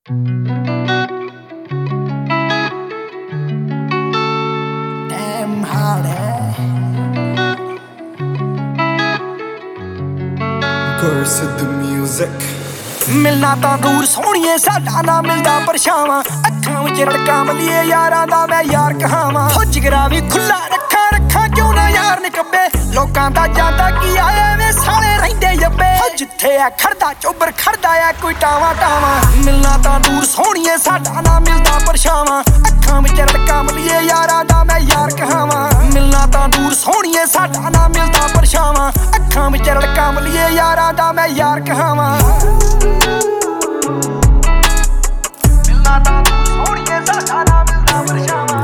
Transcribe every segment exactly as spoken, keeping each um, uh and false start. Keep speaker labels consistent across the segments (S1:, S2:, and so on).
S1: Damn hard है
S2: Gursed music
S1: मिलना ਤਾਂ ਦੂਰ ਸੋਹਣੀਏ ਸਾਡਾ ਨਾ ਮਿਲਦਾ ਪਰਛਾਵਾਂ ਅੱਖਾਂ ਵਿੱਚ ਰੜਕਾਂ ਮਲੀਏ ਯਾਰਾਂ ਦਾ ਮੈਂ ਯਾਰ ਕਹਾਵਾਂ ਹੋ ਜਿਗਰਾ ਵੀ ਖੁੱਲਾ ਰੱਖਾਂ ਰੱਖਾਂ ਕਿਉਂ ਨਾ ਯਾਰ ਨਿਕੱਬੇ ਲੋਕਾਂ ਦਾ ਜਾਂਦਾ ਕੀ ਆਏ ਵੇ ਸਾਲੇ ਰਹਿੰਦੇ ਯੱਬੇ ਹੋ ਜਿੱਥੇ ਆ ਖੜਦਾ ਚੋਬਰ ਖੜਦਾ ਆ ਕੋਈ ਟਾਵਾਂ ਟਾਵਾਂ ਮਿਲਣਾ ਤਾਂ ਦੂਰ ਸੋਹਣੀਏ ਸਾਡਾ ਨਾ ਮਿਲਦਾ ਪਰਛਾਵਾਂ ਅੱਖਾਂ ਵਿੱਚ ਰੜਕਾਂ ਮਲੀਏ ਯਾਰਾਂ ਦਾ ਮੈਂ ਯਾਰ ਕਹਾਵਾਂ ਮਿਲਣਾ ਤਾਂ ਦੂਰ ਸੋਹਣੀਏ ਸਾਡਾ ਨਾ ਮਿਲਦਾ ਪਰਛਾਵਾਂ ਅੱਖਾਂ ਵਿੱਚ ਰੜਕਾਂ ਮਲੀਏ ਯਾਰਾਂ ਦਾ ਮੈਂ ਯਾਰ ਕਹਾਵਾਂ ਮਿਲਣਾ ਤਾਂ ਦੂਰ ਸੋਹਣੀਏ ਸਾਡਾ ਨਾ ਮਿਲਦਾ ਪਰਛਾਵਾਂ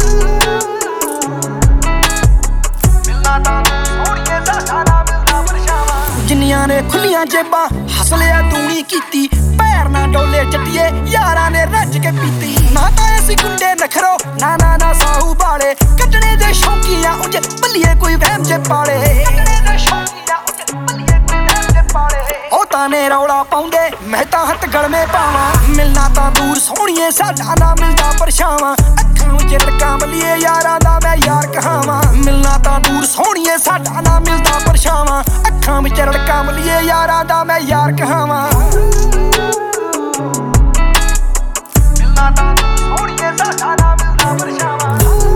S1: ਮਿਲਣਾ ਤਾਂ ਦੂਰ ਸੋਹਣੀਏ ਸਾਡਾ ਨਾ ਮਿਲਦਾ ਪਰਛਾਵਾਂ ਜਿੰਨੀਆਂ ਨੇ ਖੁੱਲੀਆਂ ਜੇਬਾਂ ਹਸਲਿਆ ਤੂੰ ਕੀਤੀ ਪੈਰ ਨਾ ਡੋਲੇ ਚੱਟੀਏ ਯਾਰਾਂ ਨੇ ਰੱਜ ਕੇ ਪੀਤੀ ਨਾ ਤਾਂ ਅਸੀਂ ਗੁੰਡੇ ਨਖਰੋ ਨਾ ਨਾ ਨਾ ਸਾਹੂ ਬਾਲੇ ਕੱਢਣੇ ਦੇ ਸ਼ੌਂਕੀਆਂ ਉਂਝ ਬੱਲੀਏ ਕੋਈ ਵਹਿਮ ਜੇ ਪਾਲੇ ਕੱਢਣੇ ਦੇ ਸ਼ੌਂਕੀਆਂ ਉਂਝ ਬੱਲੀਏ ਕੋਈ ਵਹਿਮ ਜੇ ਪਾਲੇ ਉਹ ਤਾਂ ਨੇ ਰੌਲਾ ਪਾਉਂਦੇ ਮੈਂ ਤਾਂ ਹੱਥ ਗਲਮੇ ਪਾਵਾਂ ਮਿਲਣਾ ਤਾਂ ਦੂਰ ਸੋਹਣੀਏ ਸਾਡਾ ਨਾ ਮਿਲਦਾ ਪਰਛਾਵਾਂ ਅੱਖਾਂ ਵਿੱਚ ਰੜਕਾਂ ਮਲੀਏ ਯਾਰਾਂ ਦਾ ਮੈਂ ਯਾਰ ਕਹਾਵਾਂ ਮਿਲਣਾ ਤਾਂ ਦੂਰ ਸੋਹਣੀਏ ਸਾਡਾ ਨਾ ਮਿਲਦਾ ਪਰਛਾਵਾਂ ਅੱਖਾਂ ਵਿੱਚ ਰੜਕਾਂ ਮਲੀਏ ਯਾਰਾਂ ਦਾ ਮੈਂ ਯਾਰ ਕਹਾਵਾਂ ਮਿਲਣਾ ਤਾਂ ਦੂਰ ਸੋਹਣੀਏ ਸਾਡਾ ਨਾ ਮਿਲਦਾ ਪਰਛਾਵਾਂ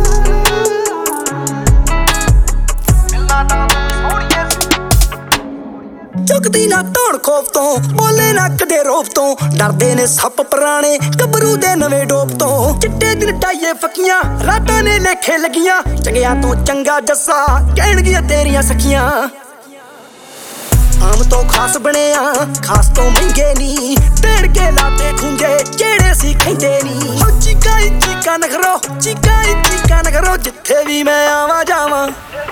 S1: ਮਿਲਣਾ ਤਾਂ ਦੂਰ ਸੋਹਣੀਏ ਚੁੱਕਦੀ ਨਾ ਧੌਣ ਖੋਫ ਤੋਂ ਬੋਲੇ ਨਾ ਕਦੇ ਰੋਪ ਤੋਂ ਡਰਦੇ ਨੇ ਸੱਪ ਪੁਰਾਣੇ ਗੱਭਰੂ ਦੇ ਨਵੇਂ ਡੋਪ ਤੋਂ ਚਿੱਟੇ ਦਿਨ ਟਾਈਏ ਫੱਕੀਆਂ ਰਾਤਾਂ ਨੇ ਲੇਖੇ ਲੱਗੀਆਂ ਚੰਗਿਆਂ ਤੋਂ ਚੰਗਾ ਜੱਸਾ ਕਹਿਣਗੀਆਂ ਤੇਰੀਆਂ ਸਖੀਆਂ ਆਮ ਤੋਂ ਖਾਸ ਬਣਿਆ ਖਾਸ ਤੋਂ ਮਹਿੰਗੇ ਨੀ ਤੇੜ ਕੇ ਲਾਤੇ ਖੁੰਝੇ ਜਿਹੜੇ ਸੀ ਖੈਂਦੇ ਨੀ ਹੋ ਚੀਕਾਂ ਹੀ ਚੀਕਾਂ ਨਖਰੋ ਚੀਕਾਂ ਹੀ ਚੀਕਾਂ ਨਖਰੋ ਜਿੱਥੇ ਵੀ ਮੈਂ ਆਵਾਂ ਜਾਵਾਂ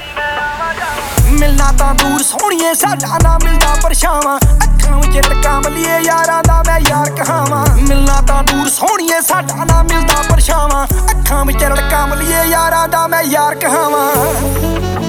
S1: ਮਿਲਣਾ ਤਾਂ ਦੂਰ ਸੋਹਣੀਏ ਸਾਡਾ ਨਾ ਮਿਲਦਾ ਪਰਛਾਵਾਂ ਅੱਖਾਂ ਵਿੱਚ ਰੜਕਾਂ ਮਲੀਏ ਯਾਰਾਂ ਦਾ ਮੈਂ ਯਾਰ ਕਹਾਵਾਂ ਮਿਲਣਾ ਤਾਂ ਦੂਰ ਸੋਹਣੀਏ ਸਾਡਾ ਨਾ ਮਿਲਦਾ ਪਰਛਾਵਾਂ ਅੱਖਾਂ ਵਿੱਚ ਰੜਕਾਂ ਮਲੀਏ ਯਾਰਾਂ ਦਾ ਮੈਂ ਯਾਰ ਕਹਾਵਾਂ